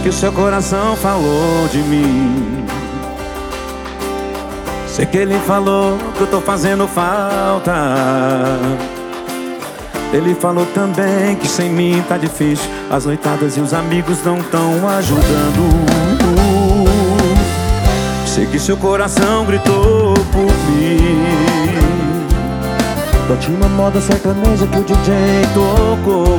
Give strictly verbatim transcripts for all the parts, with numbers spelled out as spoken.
que o seu coração falou de mim. Sei que ele falou que eu tô fazendo falta. Ele falou também que sem mim tá difícil. As noitadas e os amigos não tão ajudando. Sei que seu coração gritou por mim. Da última moda sertaneja que o D J tocou,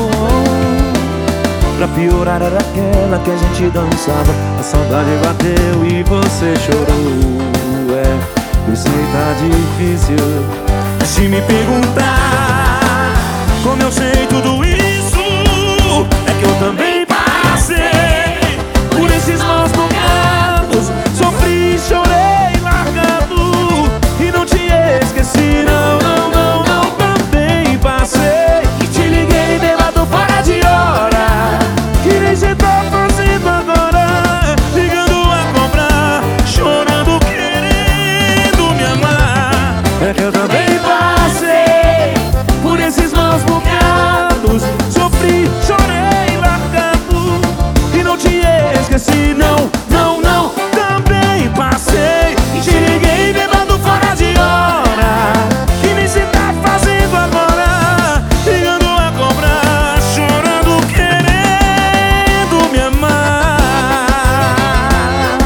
pra piorar era aquela que a gente dançava. A saudade bateu e você chorou. É, eu sei tá difícil. Se me perguntar como eu sei tudo isso, é que eu também passei por esses maus bocados. Sofri, chorei, largado e não te esqueci, não, não, não, não. Também passei e te liguei bêbado fora de hora, que nem cê tá fazendo agora, ligando a cobrar, chorando, querendo me amar. É que eu também passei por esses maus bocados. Sofri, chorei, largado e não te esqueci, não, não, não. Também passei e te liguei bêbado fora de hora, que nem cê tá fazendo agora, ligando a cobrar, chorando, querendo me amar.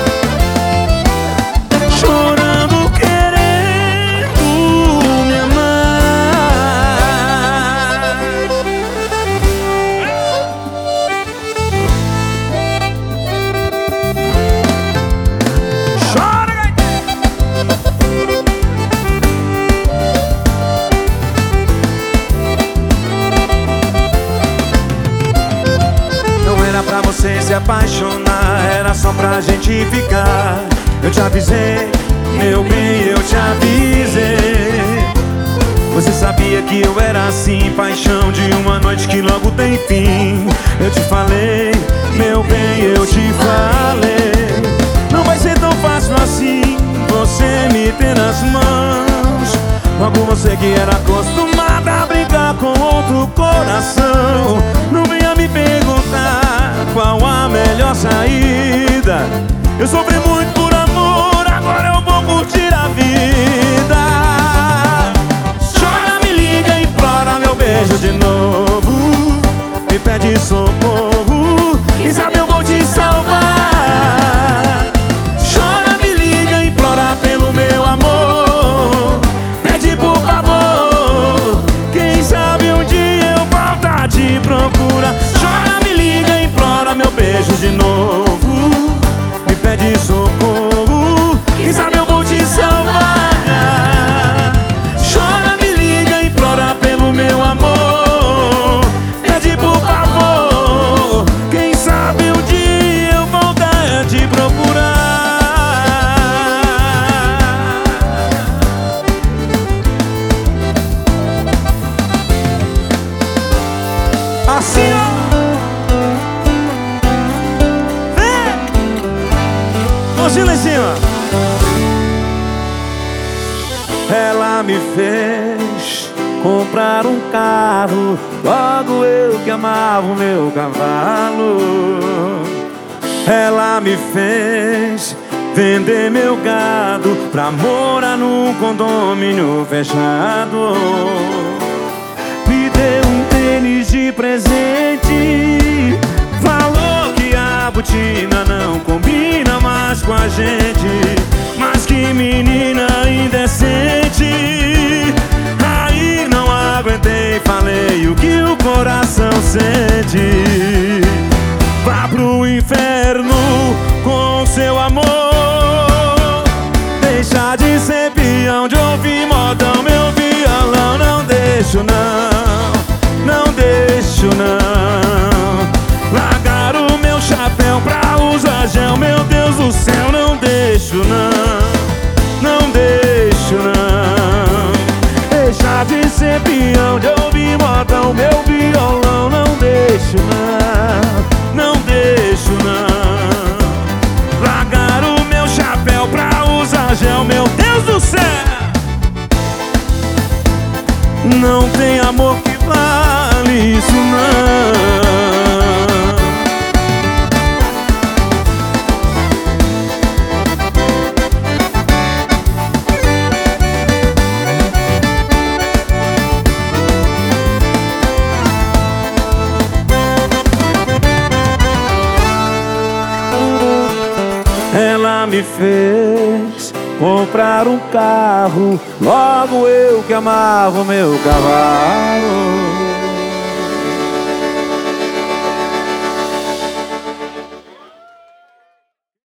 Chorando, querendo me amar. Chora, gaiteiro! Não era pra você se apaixonar, era só pra gente ficar. Eu te avisei, meu bem, eu te avisei. Você sabia que eu era assim, paixão de uma noite que logo tem fim. Eu te falei, meu bem, eu te falei. Não vai ser tão fácil assim você me ter nas mãos. Logo você que era acostumada a brincar com outro coração. Não venha me perguntar qual a melhor saída. Eu sofri muito por amor, agora eu vou curtir a vida. Chora, me liga, implora meu beijo de novo, me pede socorro, quem sabe eu vou te salvar. Chora, me liga, implora pelo meu amor, pede por favor, quem sabe um dia eu volto a te procurar. Chora, me liga, implora meu beijo de novo, me pede socorro, quem sabe eu vou te salvar. Chora, me liga, implora pelo meu amor, pede por favor, quem sabe um dia eu voltar a te procurar. Assim, ó. Vem! Mãozinha lá em cima. Ela me fez comprar um carro, logo eu que amava o meu cavalo. Ela me fez vender meu gado pra morar num condomínio fechado. Me deu um tênis de presente, falou que a botina não combina mais com a gente. Mas que menina indecente, aí não aguentei, falei o que o coração sente. Vá pro inferno com seu amor, deixa de ser peão, de ouvir modão, meu violão. Não deixo não, não deixo não, largar o meu chapéu pra usar gel, meu Deus do céu. Não deixo não, não deixo não, deixa de ser peão, de ouvir modão, meu violão. Não deixo não, não deixo não, largar o meu chapéu pra usar gel, meu Deus do céu. Não tem amor que vale isso não. me fez comprar um carro, logo eu que amava o meu cavalo.